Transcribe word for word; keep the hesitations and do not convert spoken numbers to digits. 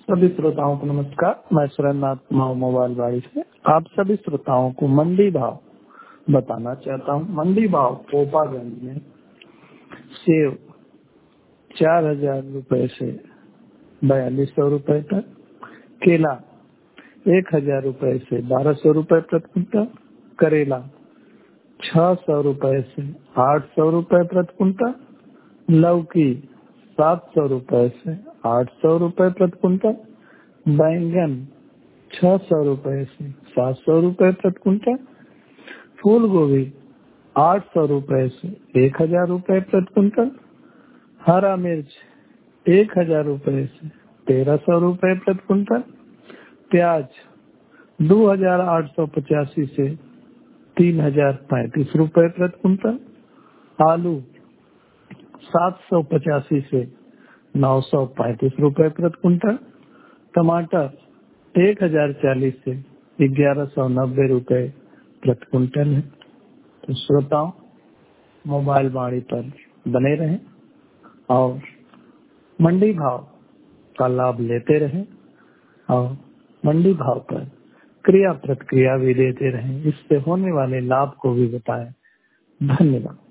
सभी श्रोताओं को नमस्कार। मैं सुरेंद्रनाथ माऊ मोबाइल बाड़ी से आप सभी श्रोताओं को मंडी भाव बताना चाहता हूँ। मंडी भाव पोपागंज में सेव चार हजार रूपए से बयालीस सौ रूपए तक, केला एक हजार रूपए से बारह सौ रूपए प्रति कुंटल, करेला छह सौ रूपए से आठ सौ रूपए प्रति कुंटल, लौकी सात सौ रूपए से आठ सौ रूपए प्रति कुंटल, बैंगन छह सौ रूपए से सात सौ रूपए प्रति कुंटल, फूल गोभी आठ सौ रूपए से एक हजार रूपए प्रति कुंटल, हरा मिर्च एक हजार रूपए से तेरह सौ रूपए प्रति कुंटल, प्याज दो हजार आठ सौ पचासी से तीन हजार पैंतीस रूपए प्रति कुंटल, आलू सात सौ पचासी से नौ सौ पैंतीस रूपए प्रति कुंटल, टमाटर एक हजार चालीस से ग्यारह सौ नब्बे रूपए प्रति कुंटल है। तो श्रोताओं, मोबाइल बाड़ी पर बने रहें और मंडी भाव का लाभ लेते रहें और मंडी भाव पर क्रिया प्रतिक्रिया भी देते रहें। इससे होने वाले लाभ को भी बताएं। धन्यवाद।